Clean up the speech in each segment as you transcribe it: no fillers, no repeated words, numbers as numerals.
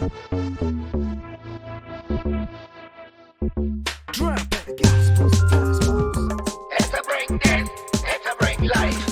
Drop it, gospel's gospels. It's a bring death, it's a bring life.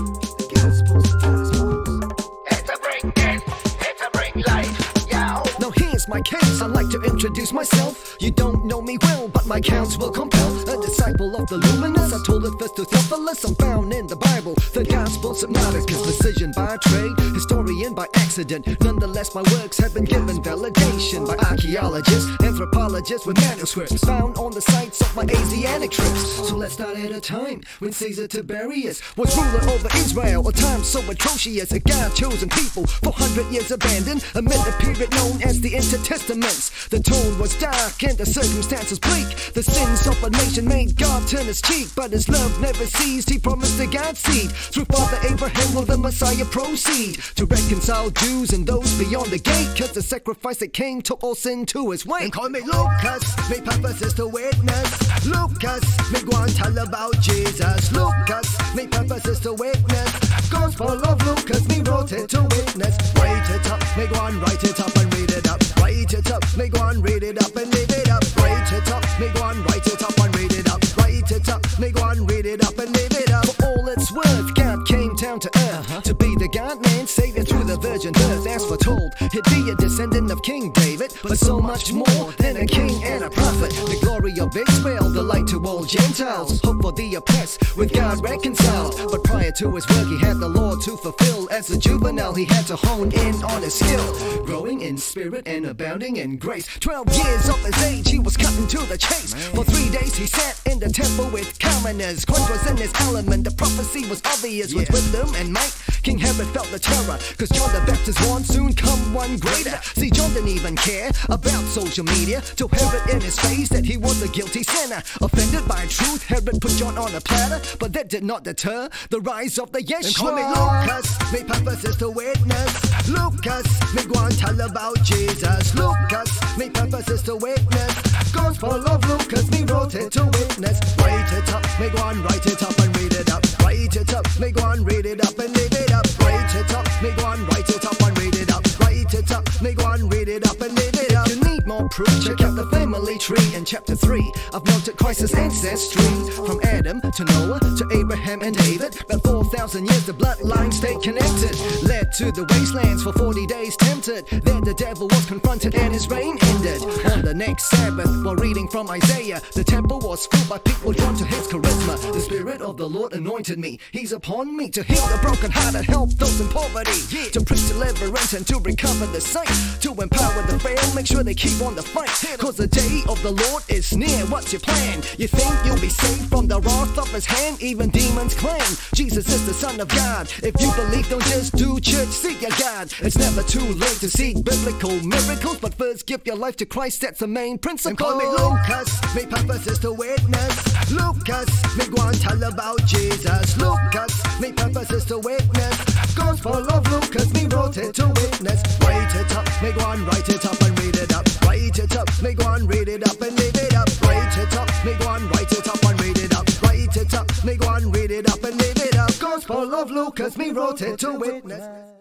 Gospel's gospels. It's a bring death, it's a bring life. Yo. Now here's my case. I'd like to introduce myself. You don't know me well, but my counts will compel. A disciple of the luminous. I told it first to Theophilus. I'm found in the Bible. The gospel's hypnotic is precision by trade, historian by accident. Nonetheless, my works have been given validation by archaeologists, anthropologists with manuscripts found on the sites of my Asiatic trips. So let's start at a time when Caesar Tiberius was ruler over Israel. A time so atrocious, a God-chosen people, 400 years abandoned amid a period known as the Intertestaments. The tone was dark and the circumstances bleak. The sins of a nation made God turn his cheek, but his love never ceased. He promised to God's seed. Through Father Abraham will the Messiah proceed to reconcile Jews and those beyond the gate, cause the sacrifice that came took all sin to his weight. And call me Lucas, me purpose is to witness. Lucas, me go and tell about Jesus. Lucas, me purpose is to witness. Gospel of Lucas, me wrote it to witness. Write it up, me go and write it up and read it up. Write it up, me go and read it up and live it up. Write it up, me go and write it up and read it up. Write it up, me go and read it up and live it up. For all it's worth, God came down to earth to be the God-man Savior through the virgin birth. As foretold, he'd be a descendant of King David, but so much more than a king and a prophet. The glory of Israel, the light to all Gentiles, hope for the oppressed, with God reconciled. But prior to his work, he had the law to fulfill. As a juvenile, he had to hone in on his skill, growing in spirit and abounding in grace. 12 years of his age, he was cutting to the chase. For 3 days, he sat in the temple with commoners. Christ was in his element, the prophecy was obvious. With wisdom and might, King Herod felt the terror, cause John the Baptist warned soon come one greater. See, John didn't even care about social media, till Herod in his face that he was a guilty sinner. Offended by truth, Herod put John on a platter, but that did not deter the rise of the Yeshua. And call me Lucas, me purpose is to witness. Lucas, me go and tell about Jesus. Lucas, me purpose is to witness. Gospel of Lucas, me wrote it to witness. Write it up, me go and write it up and read it up. Write it up, me go and read it up and live it up. Write it up, me go and write it up and read it up. Write it up, me go and read it up and live it up. You need more proof, check out the family tree in chapter 3. I've noted Christ's ancestry from Adam to Noah to Abraham and David. About 4,000 years the bloodline stayed connected, led to the wastelands for 40 days tempted. There the devil was confronted and his reign ended. On the next Sabbath, while reading from Isaiah, the temple was filled by people drawn to his charisma. The Spirit of the Lord anointed me, he's upon me to heal the brokenhearted, help those in poverty, to preach deliverance and to recover the sight, to empower the frail, make sure they keep on the fight, cause the day of the Lord is near. What's your plan? You think you'll be saved from the wrath of his hand? Even demons claim Jesus is the Son of God. If you believe, don't just do church, seek your God. It's never too late to seek biblical miracles, but first give your life to Christ, that's the main principle. And call me Lucas, me purpose is to witness. Lucas, me go and tell about Jesus. Lucas, me purpose is to witness. Gospel of Lucas, me wrote it to witness. Write it up, me go and write it up and read it up. Write it up, me go and read it up and live it up. Write it up, me go and write it up and read it up. Write it up, me go and read it up and live it up. Gospel of Lucas, me wrote it to witness.